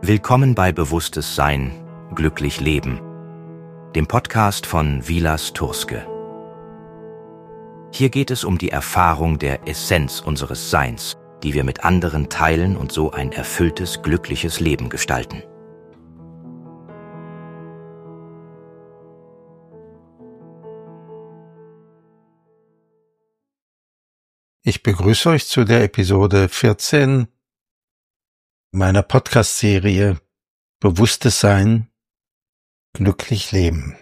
Willkommen bei Bewusstes Sein, glücklich leben, dem Podcast von Vilas Turske. Hier geht es um die Erfahrung der Essenz unseres Seins, die wir mit anderen teilen und so ein erfülltes, glückliches Leben gestalten. Ich begrüße euch zu der Episode 14 meiner Podcast-Serie Bewusstes Sein, glücklich leben.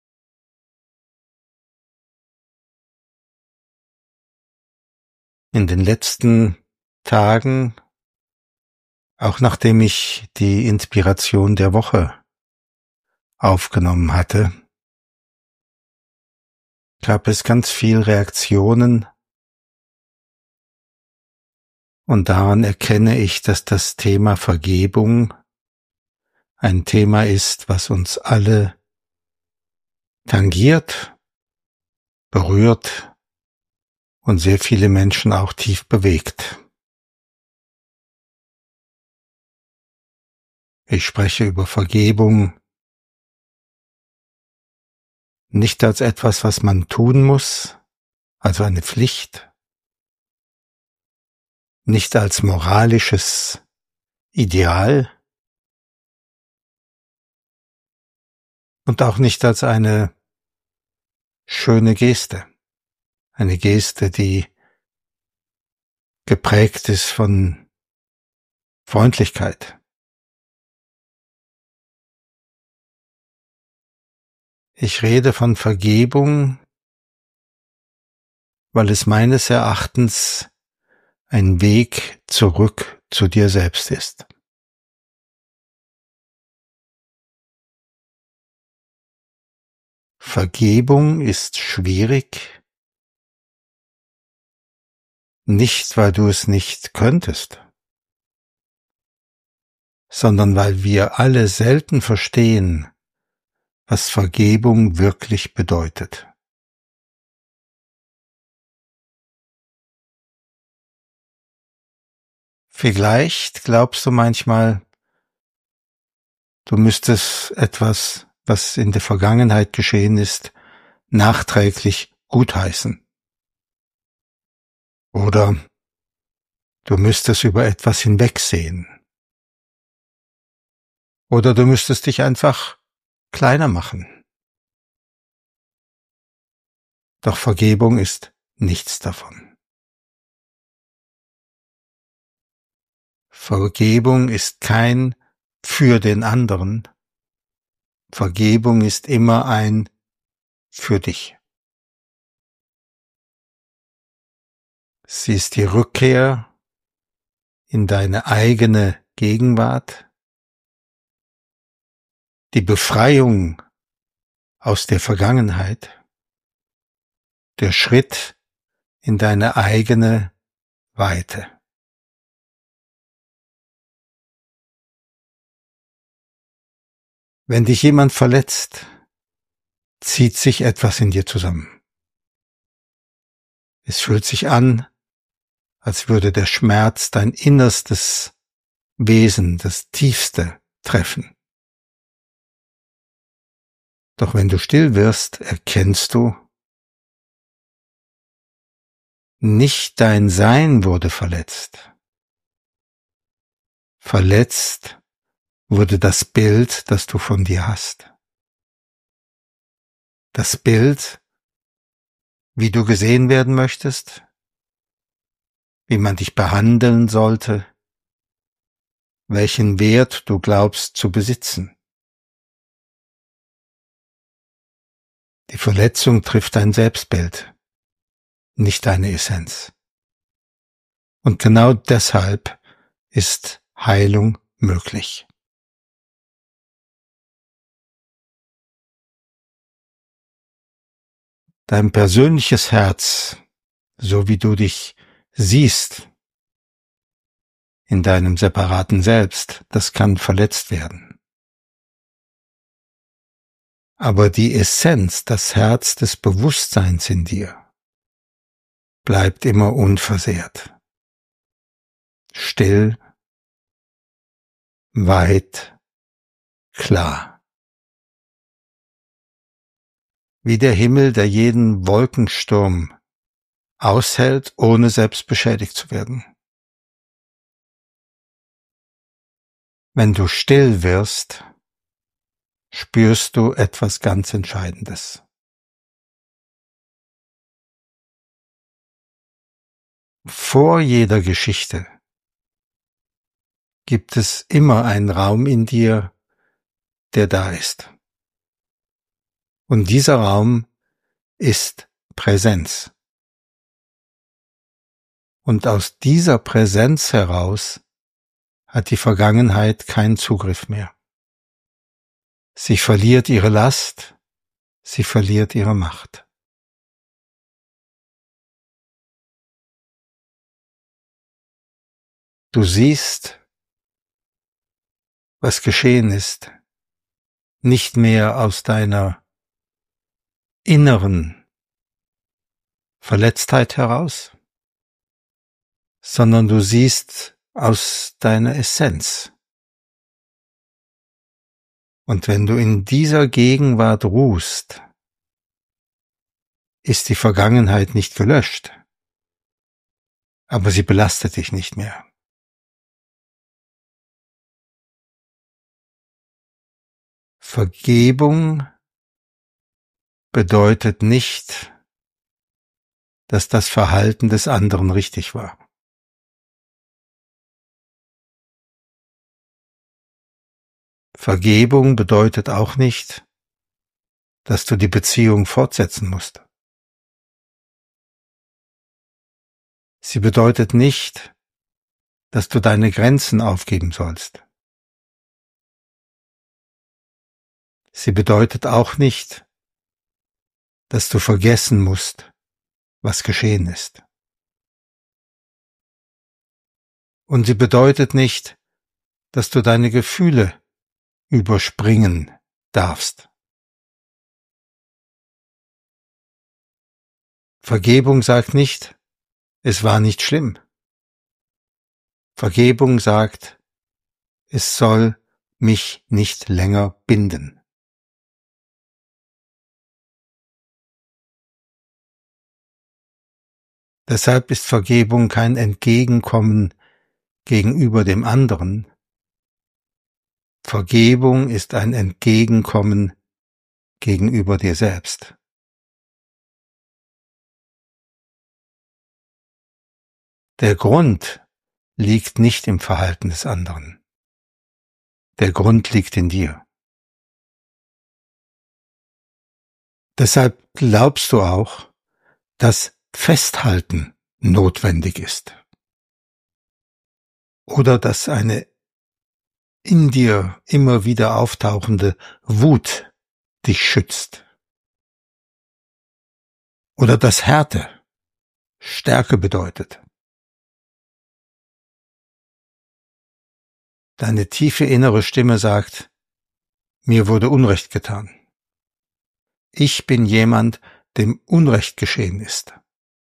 In den letzten Tagen, auch nachdem ich die Inspiration der Woche aufgenommen hatte, gab es ganz viel Reaktionen. Und daran erkenne ich, dass das Thema Vergebung ein Thema ist, was uns alle tangiert, berührt und sehr viele Menschen auch tief bewegt. Ich spreche über Vergebung nicht als etwas, was man tun muss, also eine Pflicht, nicht als moralisches Ideal und auch nicht als eine schöne Geste. Eine Geste, die geprägt ist von Freundlichkeit. Ich rede von Vergebung, weil es meines Erachtens ein Weg zurück zu dir selbst ist. Vergebung ist schwierig, nicht weil du es nicht könntest, sondern weil wir alle selten verstehen, was Vergebung wirklich bedeutet. Vielleicht glaubst du manchmal, du müsstest etwas, was in der Vergangenheit geschehen ist, nachträglich gutheißen. Oder du müsstest über etwas hinwegsehen. Oder du müsstest dich einfach kleiner machen. Doch Vergebung ist nichts davon. Vergebung ist kein für den anderen. Vergebung ist immer ein für dich. Sie ist die Rückkehr in deine eigene Gegenwart, die Befreiung aus der Vergangenheit, der Schritt in deine eigene Weite. Wenn dich jemand verletzt, zieht sich etwas in dir zusammen. Es fühlt sich an, als würde der Schmerz dein innerstes Wesen, das Tiefste, treffen. Doch wenn du still wirst, erkennst du, nicht dein Sein wurde verletzt. Verletzt wurde das Bild, das du von dir hast. Das Bild, wie du gesehen werden möchtest, wie man dich behandeln sollte, welchen Wert du glaubst zu besitzen. Die Verletzung trifft dein Selbstbild, nicht deine Essenz. Und genau deshalb ist Heilung möglich. Dein persönliches Herz, so wie du dich siehst, in deinem separaten Selbst, das kann verletzt werden. Aber die Essenz, das Herz des Bewusstseins in dir, bleibt immer unversehrt, still weit, klar. Wie der Himmel, der jeden Wolkensturm aushält, ohne selbst beschädigt zu werden. Wenn du still wirst, spürst du etwas ganz Entscheidendes. Vor jeder Geschichte gibt es immer einen Raum in dir, der da ist. Und dieser Raum ist Präsenz. Und aus dieser Präsenz heraus hat die Vergangenheit keinen Zugriff mehr. Sie verliert ihre Last, sie verliert ihre Macht. Du siehst, was geschehen ist, nicht mehr aus deiner inneren Verletztheit heraus, sondern du siehst aus deiner Essenz. Und wenn du in dieser Gegenwart ruhst, ist die Vergangenheit nicht gelöscht, aber sie belastet dich nicht mehr. Vergebung bedeutet nicht, dass das Verhalten des anderen richtig war. Vergebung bedeutet auch nicht, dass du die Beziehung fortsetzen musst. Sie bedeutet nicht, dass du deine Grenzen aufgeben sollst. Sie bedeutet auch nicht, dass du vergessen musst, was geschehen ist. Und sie bedeutet nicht, dass du deine Gefühle überspringen darfst. Vergebung sagt nicht, es war nicht schlimm. Vergebung sagt, es soll mich nicht länger binden. Deshalb ist Vergebung kein Entgegenkommen gegenüber dem anderen. Vergebung ist ein Entgegenkommen gegenüber dir selbst. Der Grund liegt nicht im Verhalten des anderen. Der Grund liegt in dir. Deshalb glaubst du auch, dass Festhalten notwendig ist. Oder dass eine in dir immer wieder auftauchende Wut dich schützt. Oder dass Härte Stärke bedeutet. Deine tiefe innere Stimme sagt, mir wurde Unrecht getan. Ich bin jemand, dem Unrecht geschehen ist.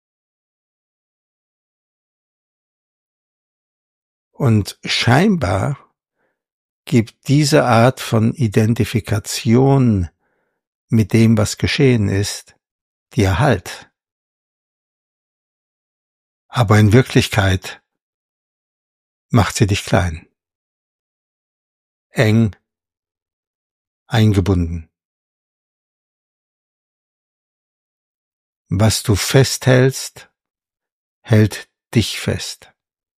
Und scheinbar gibt diese Art von Identifikation mit dem, was geschehen ist, dir Halt. Aber in Wirklichkeit macht sie dich klein, eng, eingebunden. Was du festhältst, hält dich fest.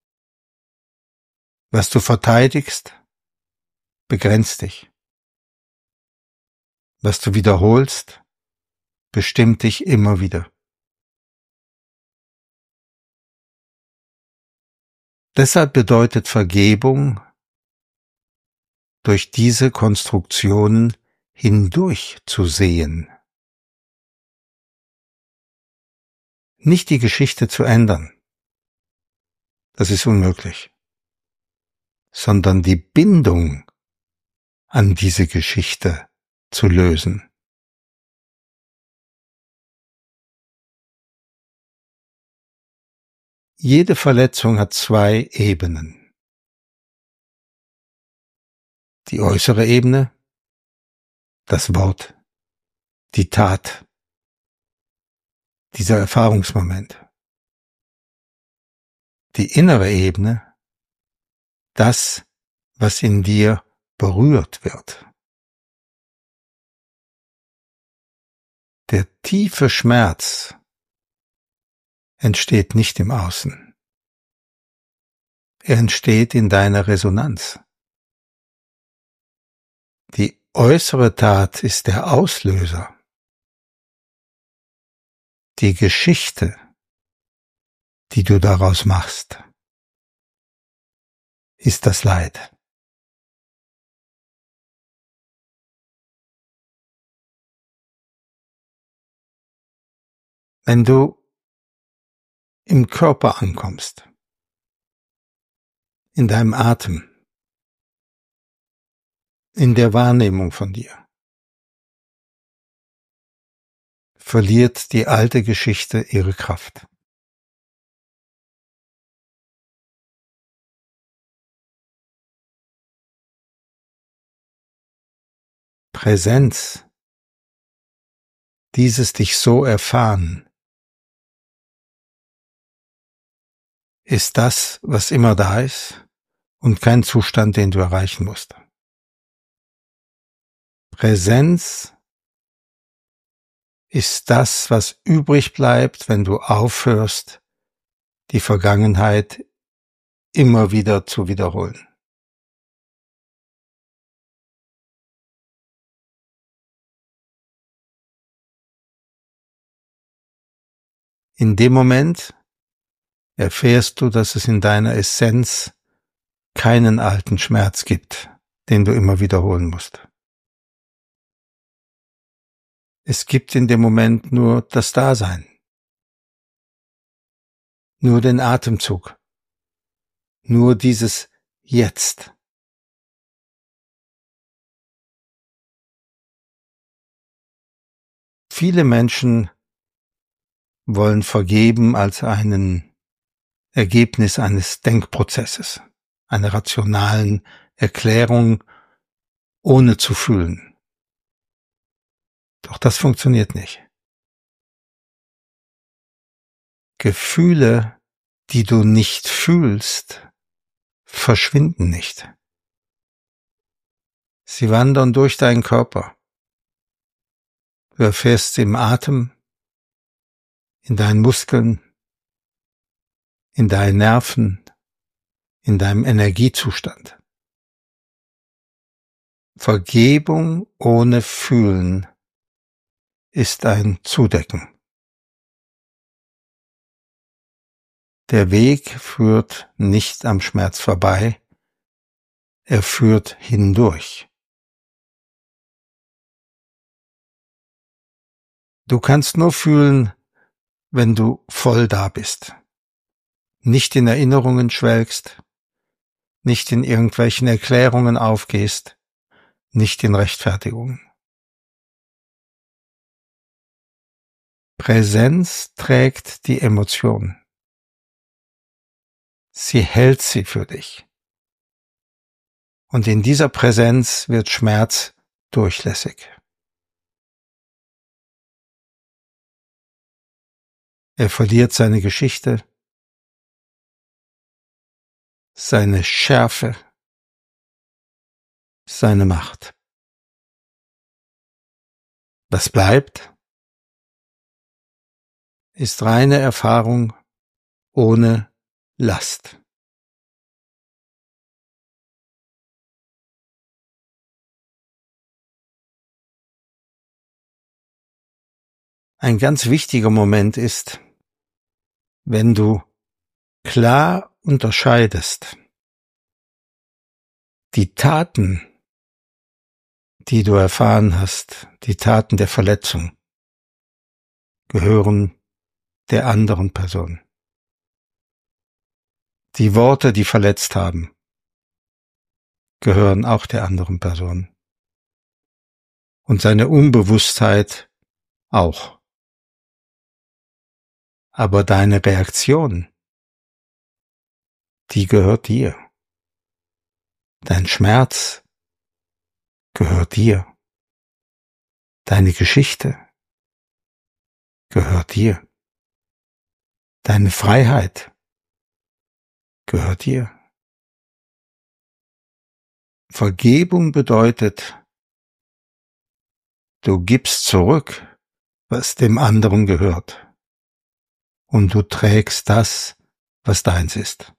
Was du verteidigst, begrenzt dich. Was du wiederholst, bestimmt dich immer wieder. Deshalb bedeutet Vergebung, durch diese Konstruktionen hindurch zu sehen. Nicht die Geschichte zu ändern, das ist unmöglich, sondern die Bindung an diese Geschichte zu lösen. Jede Verletzung hat zwei Ebenen. die äußere Ebene, das Wort, die Tat, dieser Erfahrungsmoment. Die innere Ebene, das, was in dir berührt wird. Der tiefe Schmerz entsteht nicht im Außen. Er entsteht in deiner Resonanz. Die äußere Tat ist der Auslöser. Die Geschichte, die du daraus machst, ist das Leid. Wenn du im Körper ankommst, in deinem Atem, in der Wahrnehmung von dir, verliert die alte Geschichte ihre Kraft. Präsenz, dieses dich so erfahren, ist das, was immer da ist und kein Zustand, den du erreichen musst. Präsenz ist das, was übrig bleibt, wenn du aufhörst, die Vergangenheit immer wieder zu wiederholen. In dem Moment erfährst du, dass es in deiner Essenz keinen alten Schmerz gibt, den du immer wiederholen musst. Es gibt in dem Moment nur das Dasein, nur den Atemzug, nur dieses Jetzt. Viele Menschen wollen vergeben als ein Ergebnis eines Denkprozesses, einer rationalen Erklärung, ohne zu fühlen. Doch das funktioniert nicht. Gefühle, die du nicht fühlst, verschwinden nicht. Sie wandern durch deinen Körper. Du erfährst sie im Atem, in deinen Muskeln, in deinen Nerven, in deinem Energiezustand. Vergebung ohne Fühlen ist ein Zudecken. Der Weg führt nicht am Schmerz vorbei, er führt hindurch. Du kannst nur fühlen, wenn du voll da bist, nicht in Erinnerungen schwelgst, nicht in irgendwelchen Erklärungen aufgehst, nicht in Rechtfertigungen. Präsenz trägt die Emotion. Sie hält sie für dich. Und in dieser Präsenz wird Schmerz durchlässig. Er verliert seine Geschichte, seine Schärfe, seine Macht. Was bleibt, ist reine Erfahrung ohne Last. Ein ganz wichtiger Moment ist, wenn du klar unterscheidest, die Taten, die du erfahren hast, die Taten der Verletzung, gehören der anderen Person. Die Worte, die verletzt haben, gehören auch der anderen Person. Und seine Unbewusstheit auch. Aber deine Reaktion, die gehört dir. Dein Schmerz gehört dir. Deine Geschichte gehört dir. Deine Freiheit gehört dir. Vergebung bedeutet, du gibst zurück, was dem anderen gehört, und du trägst das, was deins ist.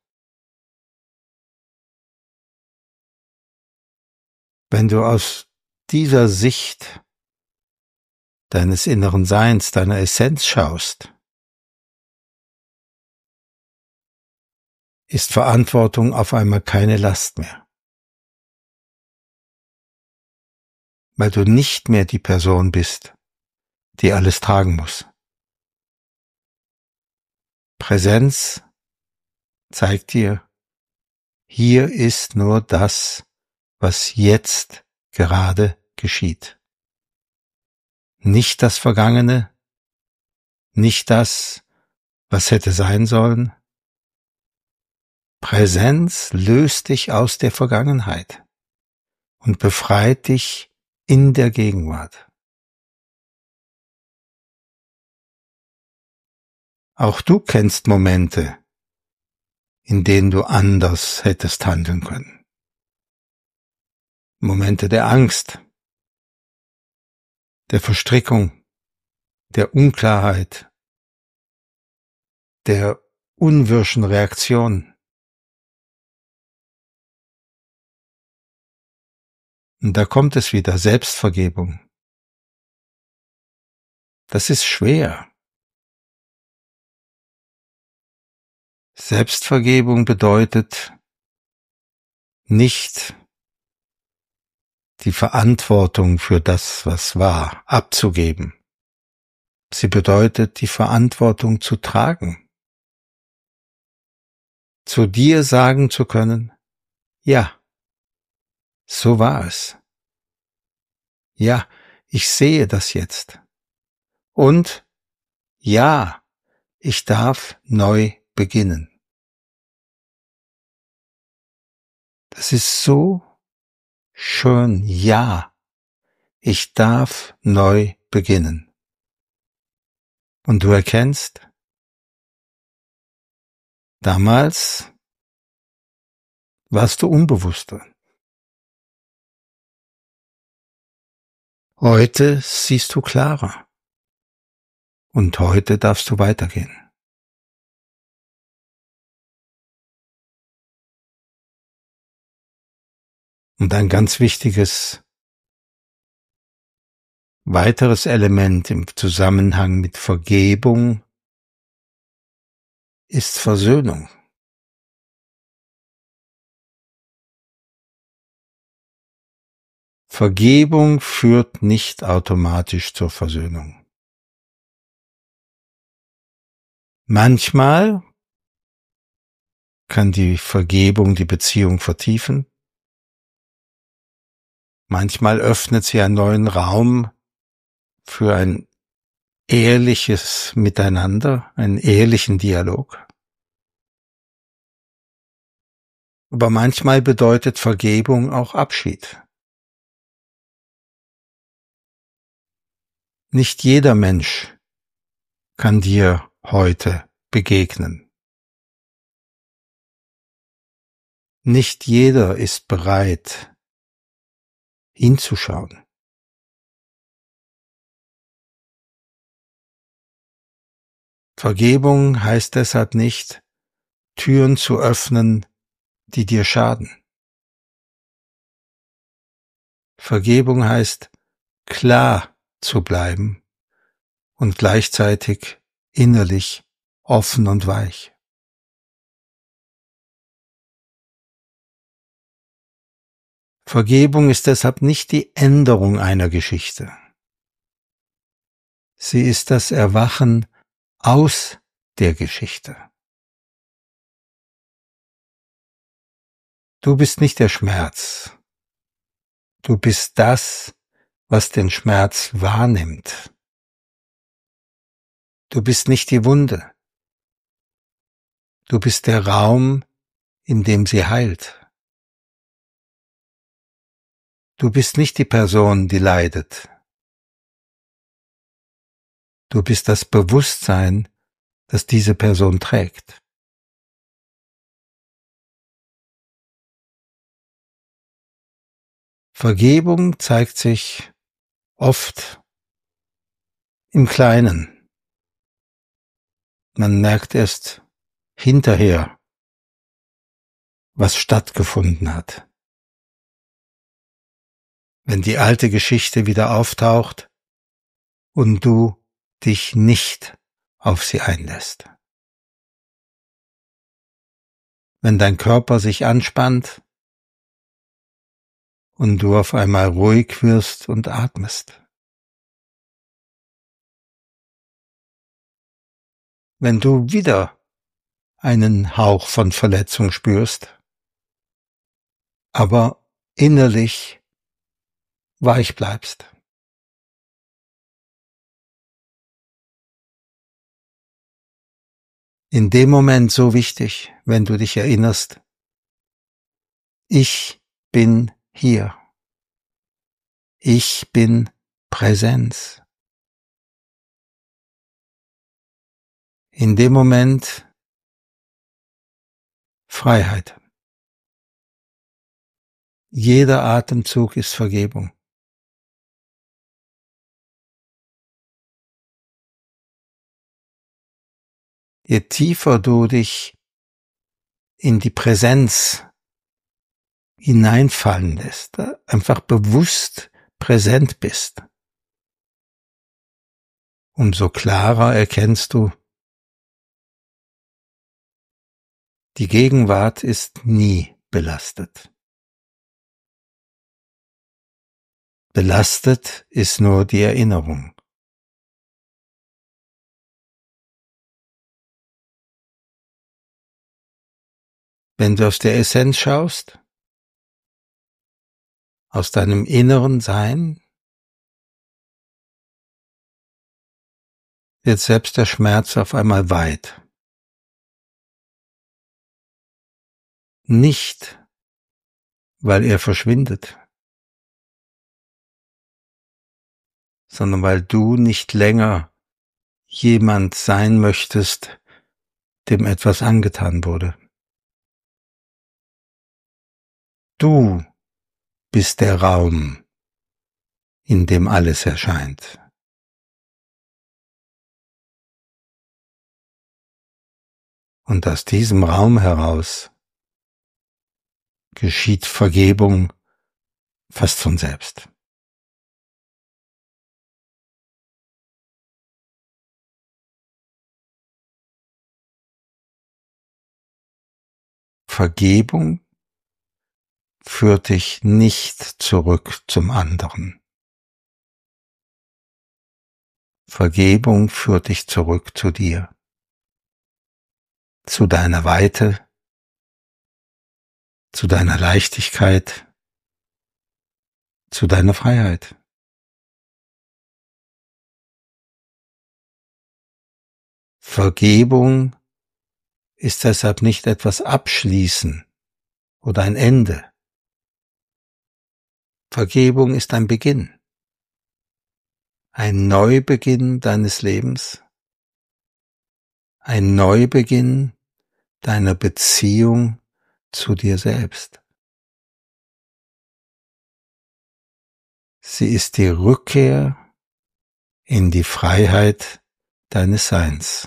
Wenn du aus dieser Sicht deines inneren Seins, deiner Essenz schaust, ist Verantwortung auf einmal keine Last mehr, weil du nicht mehr die Person bist, die alles tragen muss. Präsenz zeigt dir, hier ist nur das, was jetzt gerade geschieht. Nicht das Vergangene, nicht das, was hätte sein sollen. Präsenz löst dich aus der Vergangenheit und befreit dich in der Gegenwart. Auch du kennst Momente, in denen du anders hättest handeln können. Momente der Angst, der Verstrickung, der Unklarheit, der unwirschen Reaktion. Und da kommt es wieder, Selbstvergebung. Das ist schwer. Selbstvergebung bedeutet nicht die Verantwortung für das, was war, abzugeben. Sie bedeutet, die Verantwortung zu tragen. Zu dir sagen zu können, ja, so war es. Ja, ich sehe das jetzt. Und ja, ich darf neu beginnen. Das ist so schön. Ja, ich darf neu beginnen. Und du erkennst, damals warst du unbewusster. Heute siehst du klarer. Und heute darfst du weitergehen. Und ein ganz wichtiges weiteres Element im Zusammenhang mit Vergebung ist Versöhnung. Vergebung führt nicht automatisch zur Versöhnung. Manchmal kann die Vergebung die Beziehung vertiefen. Manchmal öffnet sie einen neuen Raum für ein ehrliches Miteinander, einen ehrlichen Dialog. Aber manchmal bedeutet Vergebung auch Abschied. Nicht jeder Mensch kann dir heute begegnen. Nicht jeder ist bereit, hinzuschauen. Vergebung heißt deshalb nicht, Türen zu öffnen, die dir schaden. Vergebung heißt, klar zu bleiben und gleichzeitig innerlich offen und weich. Vergebung ist deshalb nicht die Änderung einer Geschichte. Sie ist das Erwachen aus der Geschichte. Du bist nicht der Schmerz. Du bist das, was den Schmerz wahrnimmt. Du bist nicht die Wunde. Du bist der Raum, in dem sie heilt. Du bist nicht die Person, die leidet. Du bist das Bewusstsein, das diese Person trägt. Vergebung zeigt sich oft im Kleinen. Man merkt erst hinterher, was stattgefunden hat. Wenn die alte Geschichte wieder auftaucht und du dich nicht auf sie einlässt. Wenn dein Körper sich anspannt und du auf einmal ruhig wirst und atmest. Wenn du wieder einen Hauch von Verletzung spürst, aber innerlich weich bleibst. In dem Moment so wichtig, wenn du dich erinnerst, ich bin hier. Ich bin Präsenz. In dem Moment Freiheit. Jeder Atemzug ist Vergebung. Je tiefer du dich in die Präsenz hineinfallen lässt, einfach bewusst präsent bist, umso klarer erkennst du, die Gegenwart ist nie belastet. Belastet ist nur die Erinnerung. Wenn du aus der Essenz schaust, aus deinem inneren Sein, wird selbst der Schmerz auf einmal weit. Nicht, weil er verschwindet, sondern weil du nicht länger jemand sein möchtest, dem etwas angetan wurde. Du bist der Raum, in dem alles erscheint. Und aus diesem Raum heraus geschieht Vergebung fast von selbst. Vergebung führt dich nicht zurück zum anderen. Vergebung führt dich zurück zu dir, zu deiner Weite, zu deiner Leichtigkeit, zu deiner Freiheit. Vergebung ist deshalb nicht etwas abschließen oder ein Ende. Vergebung ist ein Beginn, ein Neubeginn deines Lebens, ein Neubeginn deiner Beziehung zu dir selbst. Sie ist die Rückkehr in die Freiheit deines Seins.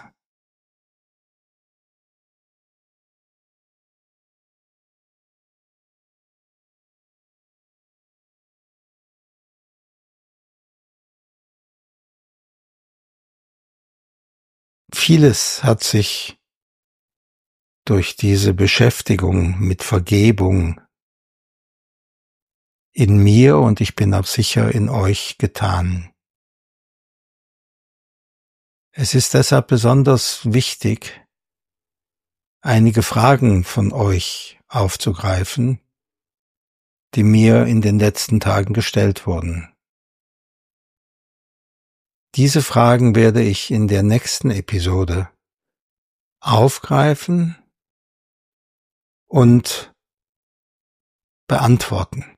Vieles hat sich durch diese Beschäftigung mit Vergebung in mir und ich bin auch sicher in euch getan. Es ist deshalb besonders wichtig, einige Fragen von euch aufzugreifen, die mir in den letzten Tagen gestellt wurden. Diese Fragen werde ich in der nächsten Episode aufgreifen und beantworten.